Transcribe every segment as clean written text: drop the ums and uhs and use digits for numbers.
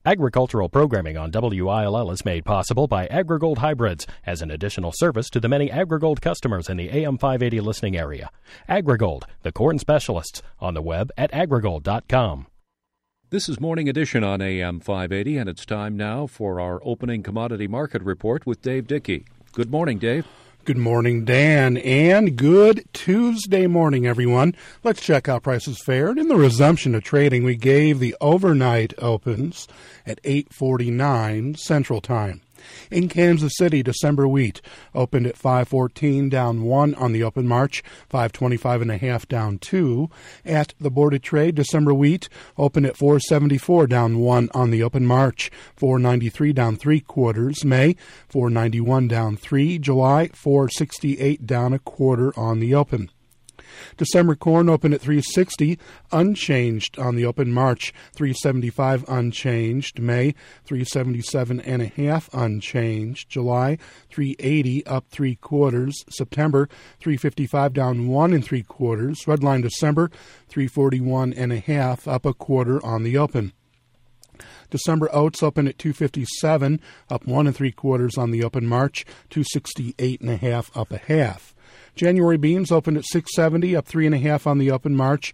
Agricultural programming on WILL is made possible by AgriGold Hybrids as an additional service to the many AgriGold customers in the AM 580 listening area. AgriGold, the corn specialists, on the web at agrigold.com. This is Morning Edition on AM 580, and it's time now for our opening commodity market report with Dave Dickey. Good morning, Dave. Good morning, Dan, and good Tuesday morning, everyone. Let's check how prices fared. In the resumption of trading, we gave the overnight opens at 8:49 Central Time. In Kansas City, December wheat opened at 5.14, down 1 on the open. March, 5.25.5, down 2. At the Board of Trade, December wheat opened at 4.74, down 1 on the open. March, 4.93, down 3/4. May, 4.91, down 3. July, 4.68, down 1/4 on the open. December corn opened at 3.60, unchanged on the open. March, 3.75, unchanged. May, 3.77.5, unchanged. July, 3.80, up 3/4. September, 3.55, down 1 3/4. Redline December, 3.41.5, up 1/4 on the open. December oats opened at 2.57, up 1 3/4 on the open. March, 2.68.5, up 1/2. January beans opened at 6.70, up 3.5 on the open. March,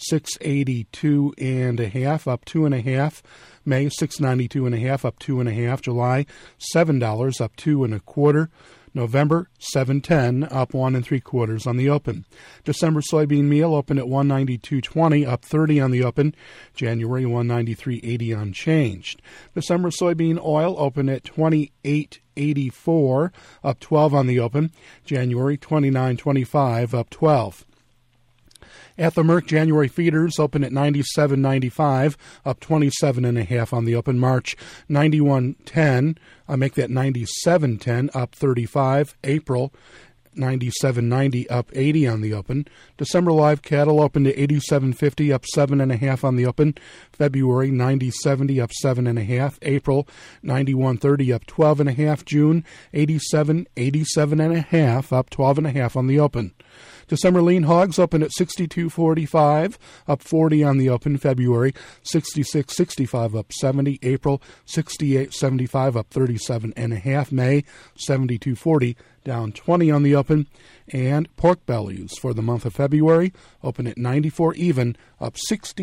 6.82.5, up 2.5. May, 6.92.5, up 2.5. July, $7, up 2 1/4. November, 7.10, up 1 3/4 on the open. December soybean meal opened at 192.20, up 30 on the open. January, 193.80, unchanged. December soybean oil opened at 28.84, up 12 on the open. January, 29.25, up 12. At the Merck, January feeders opened at 97.95, up 27.5 on the open. March, 91.10. I make that 97.10, up 35. April, 97.90, up 80 on the open. December live cattle opened at 87.50, up 7.5 on the open. February, 90.70, up 7.5. April, 91.30, up 12.5. June, 87.5, up 12.5 on the open. December lean hogs opened at 62.45, up 40 on the open. February, 66.65, up 70. April, 68.75, up 37.5. May, 72.40, down 20 on the open. And pork bellies for the month of February open at 94 even, up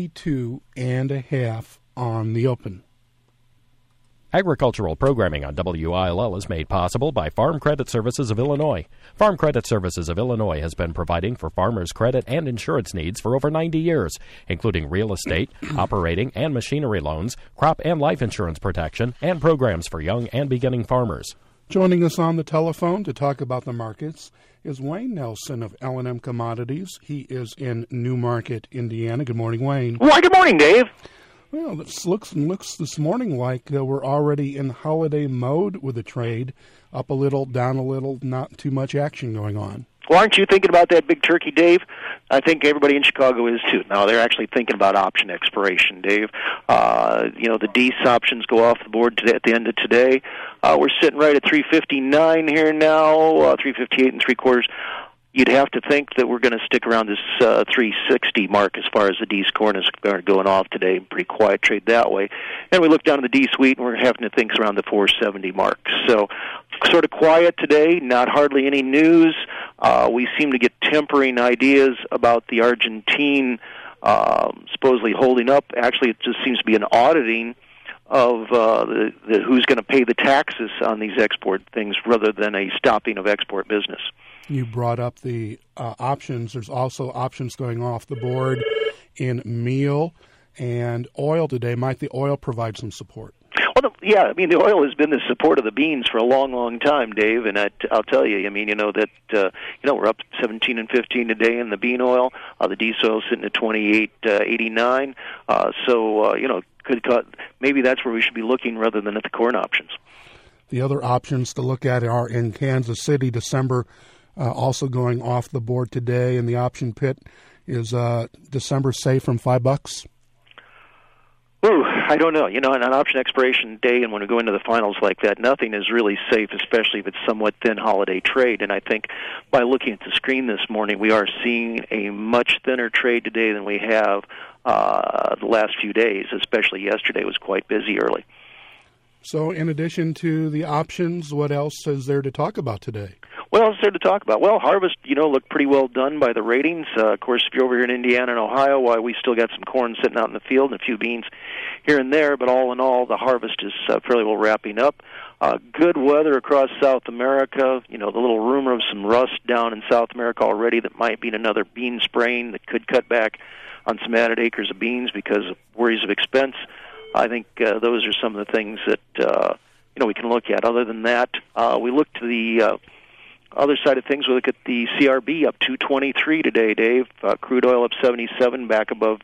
62.5 on the open. Agricultural programming on WILL is made possible by Farm Credit Services of Illinois. Farm Credit Services of Illinois has been providing for farmers' credit and insurance needs for over 90 years, including real estate, operating and machinery loans, crop and life insurance protection, and programs for young and beginning farmers. Joining us on the telephone to talk about the markets is Wayne Nelson of L&M Commodities. He is in Newmarket, Indiana. Good morning, Wayne. Well, good morning, Dave. Well, it looks this morning like we're already in holiday mode with the trade. Up a little, down a little, not too much action going on. Well, aren't you thinking about that big turkey, Dave? I think everybody in Chicago is, too. Now, they're actually thinking about option expiration, Dave. The Deese options go off the board today, at the end of today. We're sitting right at 359 here now, 358 3/4. You'd have to think that we're going to stick around this 360 mark as far as the Deese corn is going off today. Pretty quiet trade that way. And we look down at the Deese wheat, and we're having to think around the 470 mark. So sort of quiet today, not hardly any news. We seem to get tempering ideas about the Argentine supposedly holding up. Actually, it just seems to be an auditing of who's going to pay the taxes on these export things rather than a stopping of export business. You brought up the options. There's also options going off the board in meal and oil today. Might the oil provide some support? Well, the oil has been the support of the beans for a long, long time, Dave. And I'll tell you, we're up 17 and 15 today in the bean oil. The diesel oil sitting at 28.89. Maybe that's where we should be looking rather than at the corn options. The other options to look at are in Kansas City, December. Also going off the board today in the option pit is December safe from $5. Ooh, I don't know. On an option expiration day and when we go into the finals like that, nothing is really safe, especially if it's somewhat thin holiday trade. And I think by looking at the screen this morning, we are seeing a much thinner trade today than we have the last few days, especially yesterday was quite busy early. So in addition to the options, what else is there to talk about today? What else is there to talk about? Well, harvest, looked pretty well done by the ratings. Of course, if you're over here in Indiana and Ohio, we still got some corn sitting out in the field and a few beans here and there, but all in all, the harvest is fairly well wrapping up. Good weather across South America. The little rumor of some rust down in South America already that might be another bean spraying that could cut back on some added acres of beans because of worries of expense. I think those are some of the things that we can look at. Other than that, we look to the other side of things. We look at the CRB up 223 today, Dave. Crude oil up 77, back above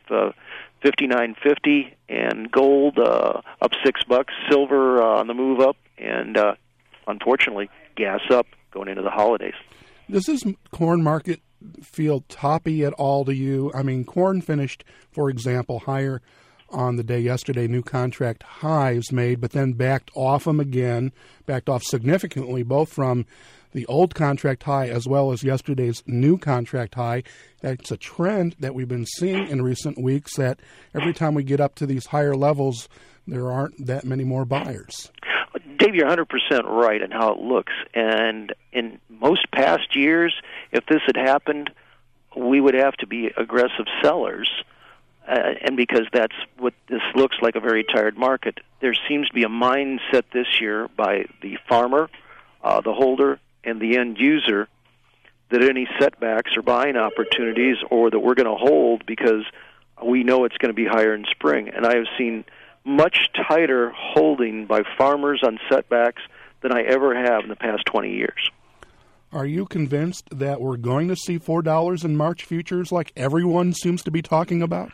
59.50, and gold up $6. Silver on the move up, and unfortunately, gas up going into the holidays. Does this corn market feel toppy at all to you? I mean, corn finished, for example, higher on the day yesterday, new contract highs made, but then backed off significantly, both from the old contract high as well as yesterday's new contract high. That's a trend that we've been seeing in recent weeks, that every time we get up to these higher levels, there aren't that many more buyers. Dave, you're 100% right in how it looks. And in most past years, if this had happened, we would have to be aggressive sellers. And because that's what this looks like, a very tired market. There seems to be a mindset this year by the farmer, the holder, and the end user that any setbacks are buying opportunities, or that we're going to hold because we know it's going to be higher in spring. And I have seen much tighter holding by farmers on setbacks than I ever have in the past 20 years. Are you convinced that we're going to see $4 in March futures like everyone seems to be talking about?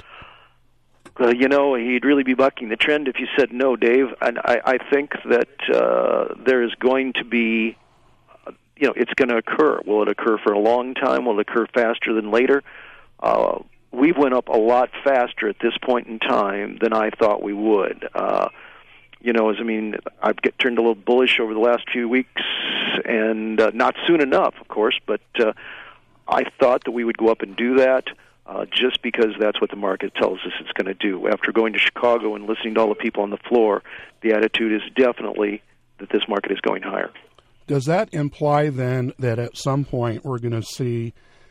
He'd really be bucking the trend if you said no, Dave. And I think that there is going to be, it's going to occur. Will it occur for a long time? Will it occur faster than later? We went up a lot faster at this point in time than I thought we would. I've turned a little bullish over the last few weeks, and not soon enough, of course, but I thought that we would go up and do that. Just because that's what the market tells us it's going to do. After going to Chicago and listening to all the people on the floor, the attitude is definitely that this market is going higher. Does that imply then that at some point we're going to see,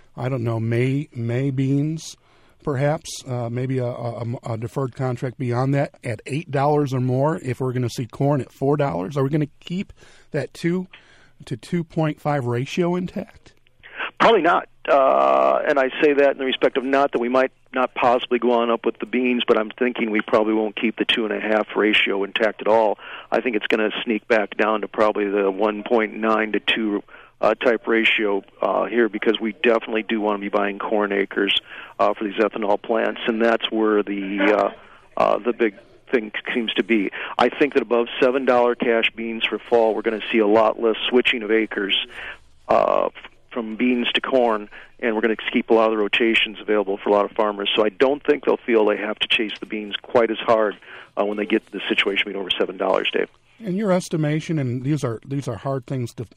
May beans, perhaps, maybe a deferred contract beyond that at $8 or more, if we're going to see corn at $4? Are we going to keep that 2 to 2.5 ratio intact? Probably not. And I say that in the respect of not that we might not possibly go on up with the beans, but I'm thinking we probably won't keep the 2.5 ratio intact at all. I think it's going to sneak back down to probably the 1.9 to 2 type ratio here, because we definitely do want to be buying corn acres for these ethanol plants, and that's where the big thing seems to be. I think that above $7 cash beans for fall, we're going to see a lot less switching of acres from beans to corn, and we're going to keep a lot of the rotations available for a lot of farmers. So I don't think they'll feel they have to chase the beans quite as hard when they get to the situation being over $7, Dave. In your estimation, and these are hard things to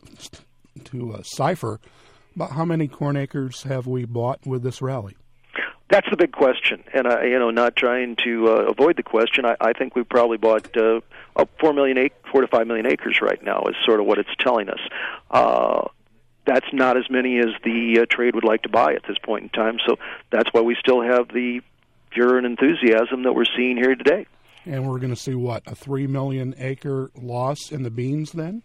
cipher, but how many corn acres have we bought with this rally? That's the big question, and not trying to avoid the question. I think we probably bought 4 to 5 million acres right now is sort of what it's telling us. That's not as many as the trade would like to buy at this point in time, so that's why we still have the furor and enthusiasm that we're seeing here today. And we're going to see, a 3 million acre loss in the beans then?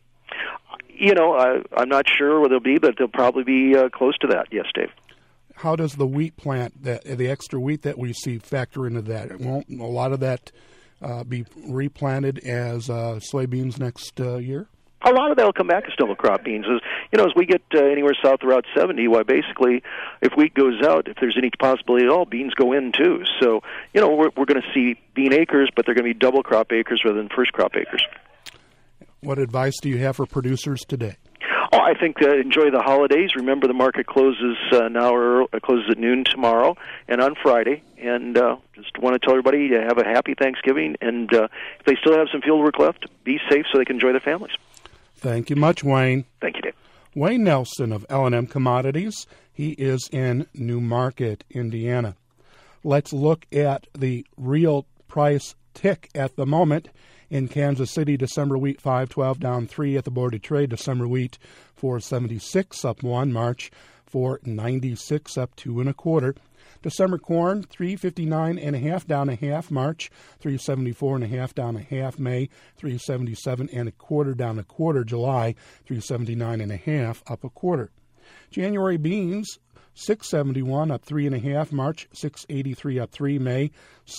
I'm not sure what they'll be, but they'll probably be close to that, yes, Dave. How does the wheat plant, the extra wheat that we see, factor into that? Won't a lot of that be replanted as soybeans next year? A lot of that will come back as stubble crop beans. As we get anywhere south of Route 70, basically, if wheat goes out, if there's any possibility at all, beans go in too. So, we're going to see bean acres, but they're going to be double crop acres rather than first crop acres. What advice do you have for producers today? I think enjoy the holidays. Remember, the market closes closes at noon tomorrow and on Friday. And just want to tell everybody to have a happy Thanksgiving. And if they still have some field work left, be safe so they can enjoy their families. Thank you much, Wayne. Thank you, Dave. Wayne Nelson of L&M Commodities. He is in New Market, Indiana. Let's look at the real price tick at the moment. In Kansas City, December wheat 5.12 down 3 at the Board of Trade. December wheat 4.76 up 1. March 4.96 up 2 1/4. December corn 3.59 down a half. March 3.74 down a half. May 3.77 1/4 down a quarter. July 3.79 up a quarter. January beans 6.71 up 3.5. March 6.83 up 3. May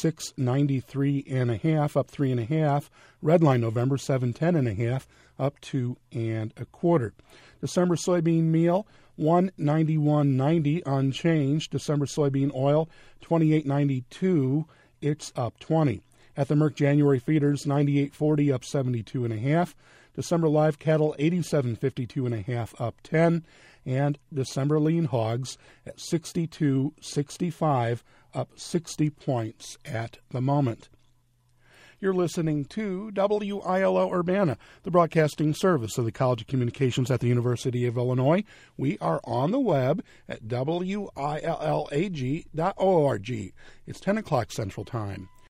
6.93 up 3.5. Redline November 7.10 up 2 1/4. December soybean meal 191.90 unchanged. December soybean oil 28.92. It's up 20. At the Merck January feeders 98.40 up 72.5. December live cattle 87.52.5 up 10. And December lean hogs at 62.65 up 60 points at the moment. You're listening to WILO Urbana, the broadcasting service of the College of Communications at the University of Illinois. We are on the web at WILLAG.org. It's 10 o'clock Central Time.